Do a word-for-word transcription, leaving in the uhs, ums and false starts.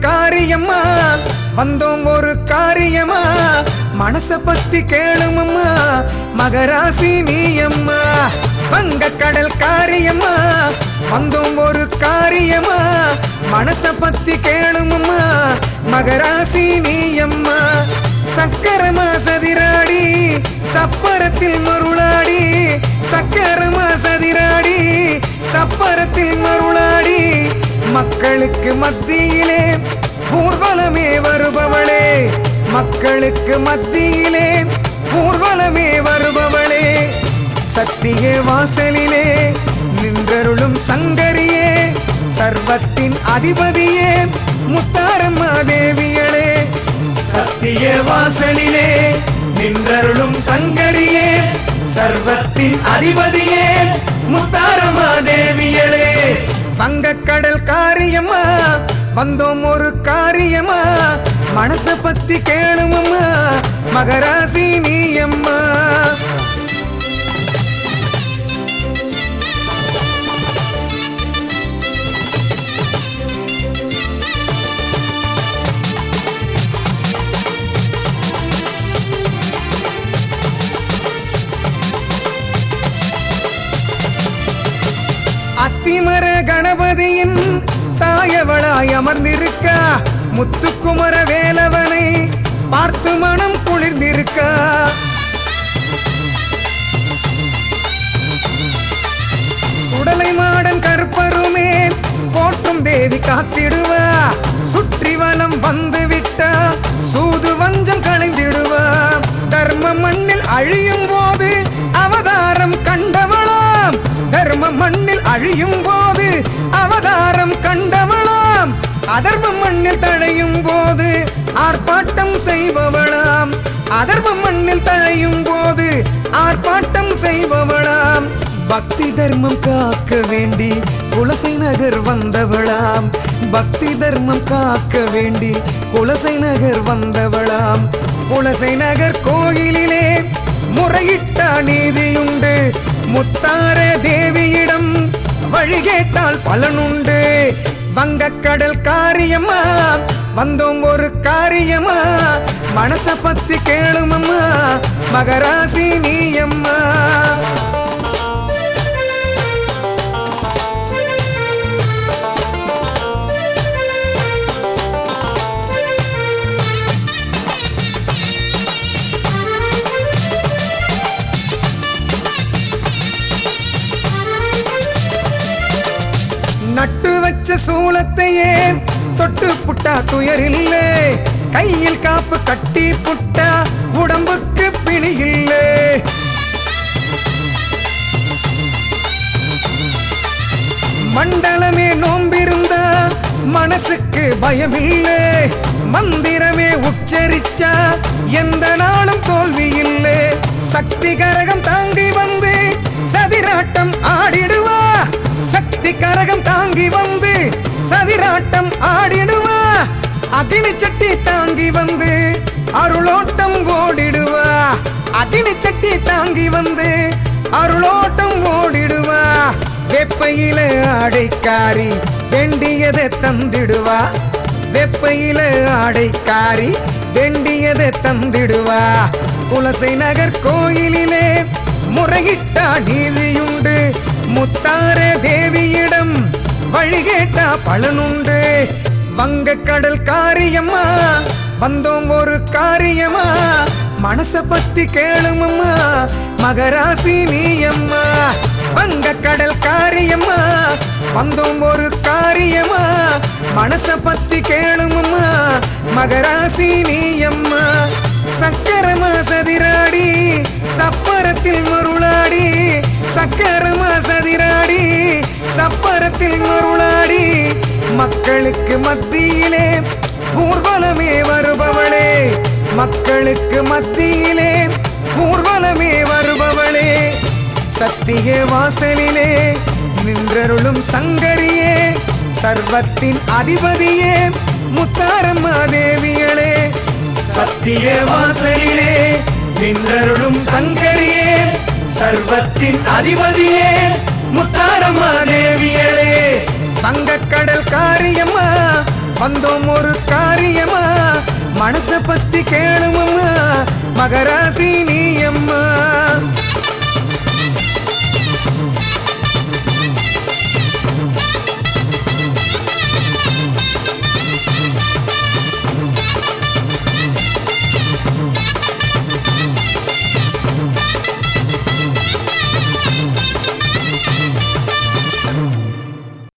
காரியம்மா வந்தோம் ஒரு காரியமா மனச பத்தி கேளுமம்மா மகராசி நீயம்மா வங்கக்கடல் காரியம்மா வந்தோம் ஒரு காரியமா மனச பத்தி கேளுமம்மா மகராசி நீயம்மா சக்கரமா சதிராடி சப்பரத்தில் மருளாடி சக்கரமா சதிராடி சப்பரத்தில் மருளாடி மக்களுக்கு மத்தியிலே ஊர்வலமே வருபவளே மக்களுக்கு மத்தியிலே ஊர்வலமே வருபவளே சத்திய வாசலிலே நின்றருளும் சங்கரியே சர்வத்தின் அதிபதியே முத்தாரம்மா தேவியளே சத்திய வாசலிலே நின்றருளும் சங்கரியே சர்வத்தின் அதிபதியே முத்தாரம்மா தேவியளே வங்கக்கடல் காரியம்மா வந்தோம் ஒரு காரியமா மனச பத்தி கேளுமம்மா மகராசி நீயம்மா அத்திமர கணபதியின் தாயவளாய் அமர்ந்திருக்க முத்துக்குமர வேலவனை பார்த்து மனம் குளிர்ந்திருக்க சுடலை மாடன் கருப்பருமே போற்றும் தேவி காத்திடுவா சுற்றி வலம் வந்து விட்டா சூது வஞ்சம் களைந்திடுவா தர்ம மண்ணில் அழியும் போது அவதாரம் கண்டவளாம் தர்ம மண்ணில் அழியும் போது அவதாரம் கண்டவளாம் அதர்ம மண்ணில் தழையும் போது ஆர்ப்பாட்டம் செய்பவளாம் அதர்ம மண்ணில் தழையும் போது ஆர்ப்பாட்டம் செய்பவளாம் பக்தி தர்மம் காக்க வேண்டி குலசை நகர் வந்தவளாம் பக்தி தர்மம் காக்க வேண்டி குலசை நகர் வந்தவளாம் குலசை நகர் கோயிலிலே முறையிட்ட நீதியுண்டு முத்தார தேவியிடம் வழி கேட்டால் பலனுண்டு வங்கக்கடல் காரியம்மா வந்தோம் ஒரு காரியமா மனச பத்தி கேளுமம்மா மகராசி நீயம்மா நட்டு வச்ச சூலத்தையே தொட்டு புட்டா துயரில்லை கையில் காப்பு கட்டி புட்டா உடம்புக்கு பிணி இல்லை மண்டலமே நோம்பிருந்தா மனசுக்கு பயமில்லை மந்திரமே உச்சரிச்சா எந்த நாளும் தோல்வி இல்லை சக்தி கரகம் தாங்கி வந்து சதிராட்டம் ஆடிடுவா சக்தி கரகம் தாங்கி வந்து சதிராட்டம் ஆடிடுவா அக்னி சட்டி தாங்கி வந்து அருளோட்டம் ஓடிடுவா அக்னி சட்டி தாங்கி வந்து அருளோட்டம் ஓடிடுவா வெப்பையில ஆடைக்காரி வேண்டியதை தந்திடுவா வெப்பையில ஆடைக்காரி வேண்டியதை தந்திடுவா குலசை நகர் கோயிலிலே முறையிட்டா நீதியுண்டு முத்தார தேவியிடம் வழி கேட்டா பலனுண்டு வங்கக்கடல் காரியம்மா வந்தோம் ஒரு காரியமா மனச பத்தி கேளுமம்மா மகராசி நீயம்மா வங்கக்கடல் காரியம்மா வந்தோம் ஒரு காரியமா மனச பத்தி கேளுமம்மா மகராசி நீயம்மா சக்கரமா சதிராடி சப்பரத்தில் மருளாடி சக்கரமா சதிராடி சப்பரத்தில் மருளாடி மக்களுக்கு மத்தியிலே ஊர்வலமே வருபவளே மக்களுக்கு மத்தியிலே ஊர்வலமே வருபவளே சத்திய வாசலிலே நின்றருளும் சங்கரியே சர்வத்தின் அதிபதியே முத்தாரம்மா தேவியளே சத்திய வாசலிலே நின்றருளும் சங்கரியே சர்வத்தின் அதிபதியே முத்தாரம்மா தேவியளே வங்கக்கடல் காரியம்மா வந்தோம் ஒரு காரியமா மனச பத்தி கேளுமம்மா மகராசி நீ அம்மா